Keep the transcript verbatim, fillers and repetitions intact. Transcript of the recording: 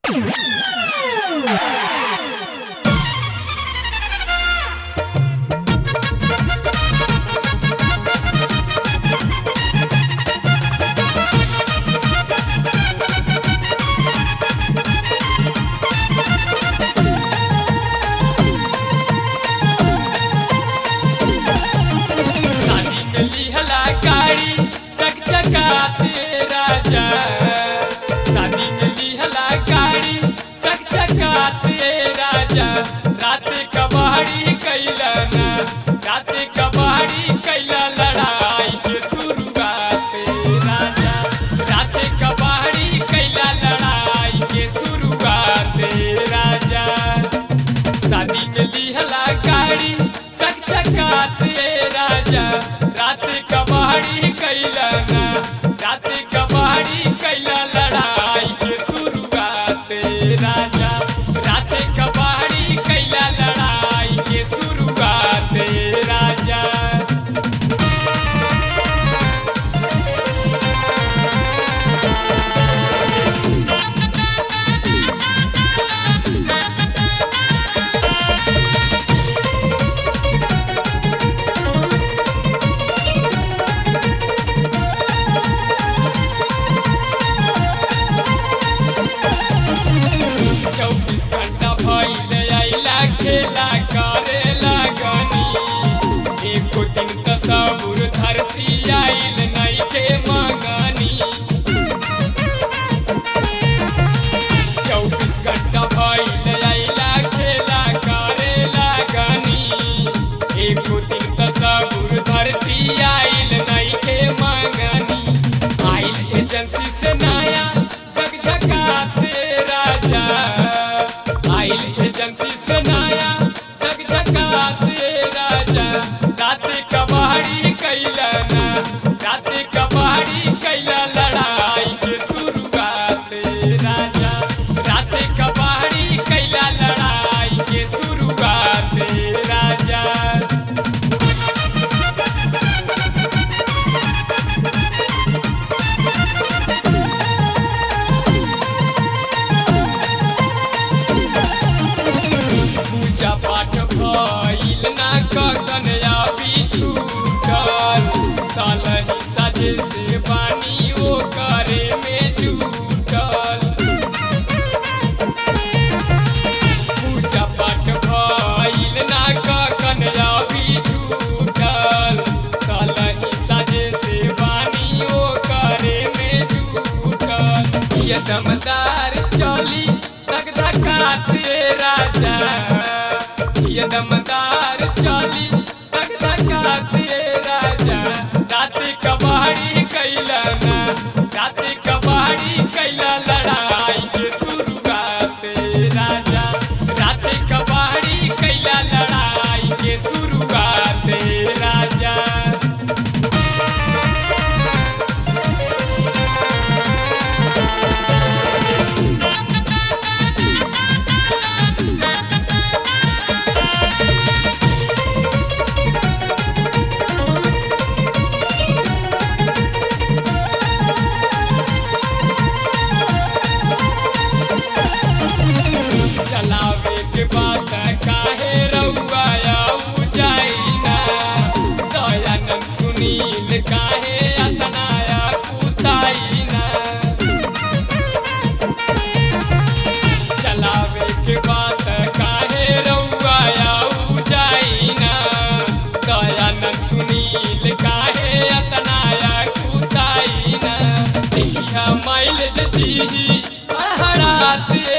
दमदार चोली धक धकाते राजा, ये दमदार चोली धक धकाते राजा। राते कबाड़ी कैला ना, राते कबाड़ी कैला लड़ाई के शुरुआत राजा। राते कबाड़ी कैला लड़ाई के शुरुआत राजा। चलावे के बात काहे रउआ आऊ जाइना, दयानंद सुनील काहे अतनाया कुताइना। चलावे के बात काहे रउआ आऊ जाइना, दयानंद सुनील काहे अतनाया कुताइना। देखिया माइल जती हड़ाते